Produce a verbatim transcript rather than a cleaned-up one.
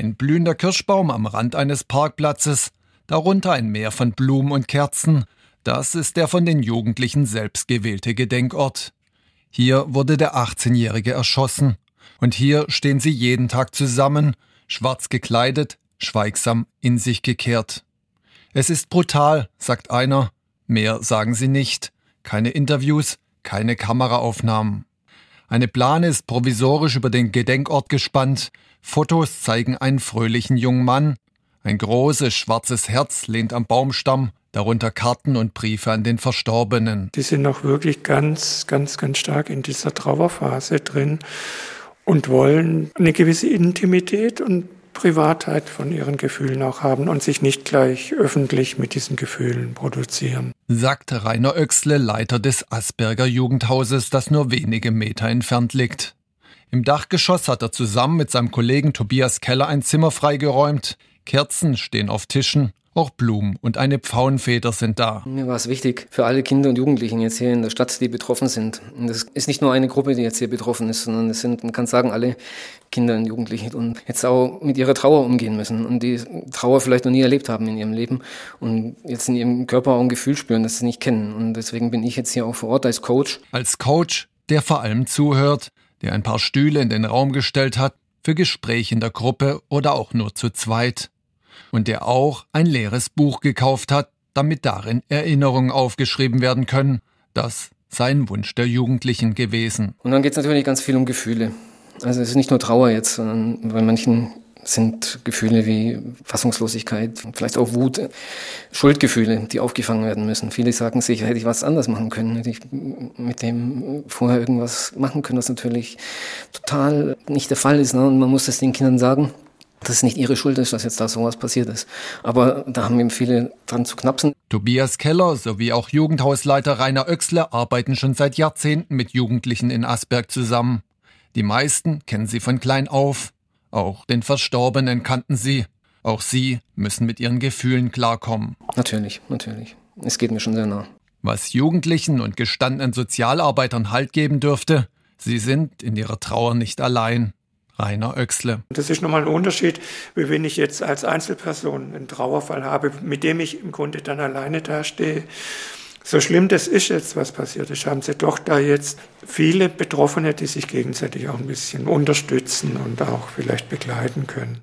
Ein blühender Kirschbaum am Rand eines Parkplatzes, darunter ein Meer von Blumen und Kerzen. Das ist der von den Jugendlichen selbst gewählte Gedenkort. Hier wurde der achtzehnjährige erschossen. Und hier stehen sie jeden Tag zusammen, schwarz gekleidet, schweigsam in sich gekehrt. Es ist brutal, sagt einer. Mehr sagen sie nicht. Keine Interviews, keine Kameraaufnahmen. Eine Plane ist provisorisch über den Gedenkort gespannt. Fotos zeigen einen fröhlichen jungen Mann. Ein großes schwarzes Herz lehnt am Baumstamm, darunter Karten und Briefe an den Verstorbenen. Die sind noch wirklich ganz, ganz, ganz stark in dieser Trauerphase drin und wollen eine gewisse Intimität und Privatheit von ihren Gefühlen auch haben und sich nicht gleich öffentlich mit diesen Gefühlen produzieren. Sagt Rainer Oechsle, Leiter des Asperger Jugendhauses, das nur wenige Meter entfernt liegt. Im Dachgeschoss hat er zusammen mit seinem Kollegen Tobias Keller ein Zimmer freigeräumt. Kerzen stehen auf Tischen, auch Blumen und eine Pfauenfeder sind da. Mir war es wichtig für alle Kinder und Jugendlichen jetzt hier in der Stadt, die betroffen sind. Und das ist nicht nur eine Gruppe, die jetzt hier betroffen ist, sondern es sind, man kann sagen, alle Kinder und Jugendliche und jetzt auch mit ihrer Trauer umgehen müssen und die Trauer vielleicht noch nie erlebt haben in ihrem Leben und jetzt in ihrem Körper auch ein Gefühl spüren, das sie nicht kennen. Und deswegen bin ich jetzt hier auch vor Ort als Coach. Als Coach, der vor allem zuhört, der ein paar Stühle in den Raum gestellt hat, für Gespräche in der Gruppe oder auch nur zu zweit. Und der auch ein leeres Buch gekauft hat, damit darin Erinnerungen aufgeschrieben werden können. Das sei ein Wunsch der Jugendlichen gewesen. Und dann geht es natürlich ganz viel um Gefühle. Also es ist nicht nur Trauer jetzt, sondern bei manchen sind Gefühle wie Fassungslosigkeit, vielleicht auch Wut, Schuldgefühle, die aufgefangen werden müssen. Viele sagen sich, hätte ich was anders machen können, hätte ich mit dem vorher irgendwas machen können, was natürlich total nicht der Fall ist. Ne? Und man muss das den Kindern sagen, dass es nicht ihre Schuld ist, dass jetzt da sowas passiert ist. Aber da haben eben viele dran zu knapsen. Tobias Keller sowie auch Jugendhausleiter Rainer Oechsle arbeiten schon seit Jahrzehnten mit Jugendlichen in Asperg zusammen. Die meisten kennen sie von klein auf. Auch den Verstorbenen kannten sie. Auch sie müssen mit ihren Gefühlen klarkommen. Natürlich, natürlich. Es geht mir schon sehr nah. Was Jugendlichen und gestandenen Sozialarbeitern Halt geben dürfte, sie sind in ihrer Trauer nicht allein. Rainer Oechsle. Das ist nochmal ein Unterschied, wie wenn ich jetzt als Einzelperson einen Trauerfall habe, mit dem ich im Grunde dann alleine dastehe. So schlimm das ist jetzt, was passiert ist, haben sie doch da jetzt viele Betroffene, die sich gegenseitig auch ein bisschen unterstützen und auch vielleicht begleiten können.